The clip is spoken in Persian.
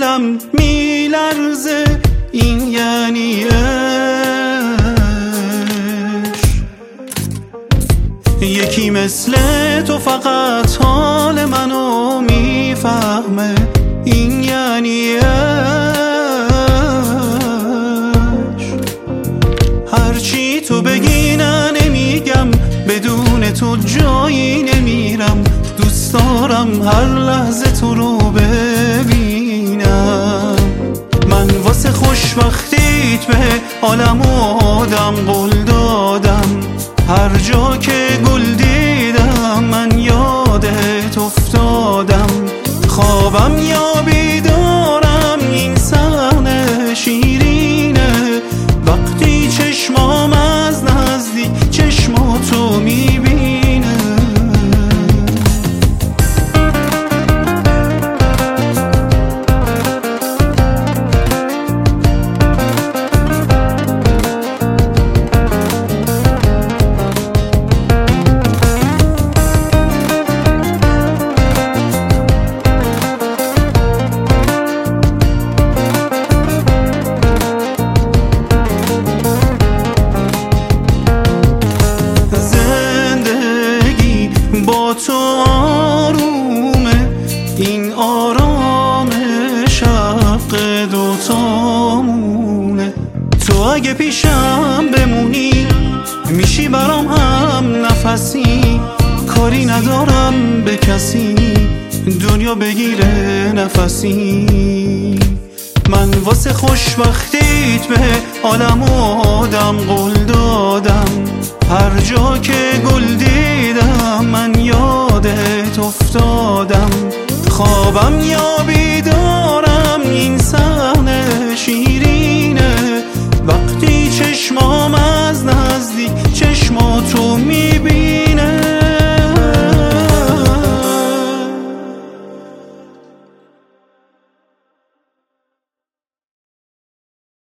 دلم میلرزه، این یعنی یکی مثل تو فقط حال منو میفهمه، این یعنی هرچی تو بگی نه نمیگم، بدون تو جایی نمیرم، دوست دارم هر لحظه تو رو ببینم. من واسه خوشبختیت به عالم و آدم قول دادم، هر جا که گل دیدم من یادت افتادم، خوابم یا بیدارم این صحنه شیرینه، وقتی چشمام از نزدیک چشماتو میبینه. با تو آرومه، این آرامش حق دوتامونه، تو اگه پیشم بمونی میشی برام هم نفسی، کاری ندارم به کسی دنیا بگیره نفسی. من واسه خوشبختیت به عالم و آدم قول دادم، هر جا که گل دیدم من یادت افتادم، خوابم یا